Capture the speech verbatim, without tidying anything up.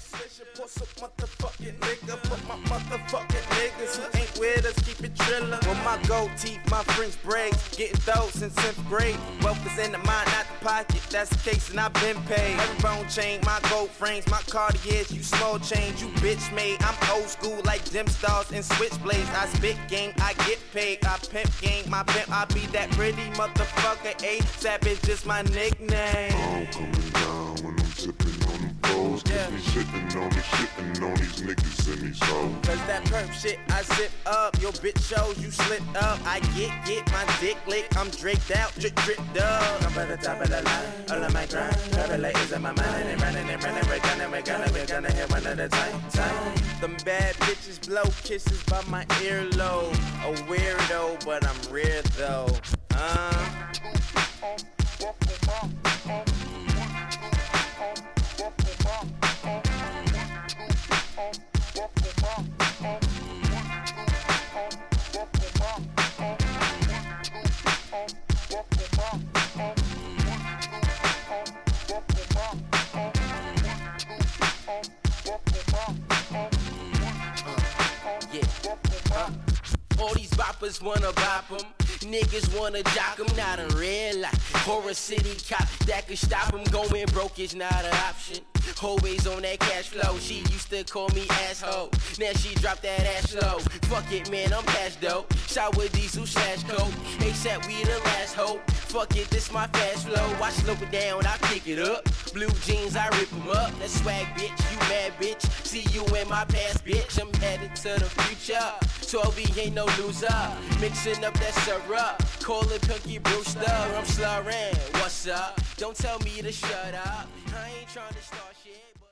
swisher, pour some motherfucking liquor for my motherfucking niggas who ain't with us, keep it driller. With my gold teeth, my French braids, getting those since tenth grade. Wealth is in the mind, not the pocket, that's the case and I've been paid. Herringbone chain, my gold frames, my Cartiers, you small change, you bitch made. I'm old school like Dim Stars and Switchblades. I spit game, I get paid, I pimp game, my pimp, I be that pretty motherfucker. A$AP is just my nickname. I'm coming down when I'm tipping on them foes. Cause me shitting on me, shitting on these niggas and these hoes. Cause that perp shit I zip up, your bitch shows you slip up. I get, get my dick licked, I'm draked out, drip, drip, dub. I'm by the top of the line, all of my grind. Traveling is in my mind, and running and running, we're gonna, we're gonna, we're gonna hit one at a time, time. Them bad bitches blow kisses by my earlobe. A weirdo, but I'm rare though. Uh. All these boppers wanna bop 'em, niggas wanna jock 'em, not in real life. Horror City cop that could stop 'em, going broke is not an option. Always on that cash flow, she used to call me asshole, now she dropped that ass low. Fuck it man, I'm cash dope, shot with diesel slash coke. A$AP we the last hope, fuck it, this my fast flow. I slow it down, I pick it up, blue jeans, I rip 'em up. That swag bitch, you mad bitch, see you in my past bitch. I'm headed to the future, twelve E ain't no loser, mixing up that syrup, call it Pinky Brewster. I'm slurring, what's up, don't tell me to shut up, I ain't trying to start shit.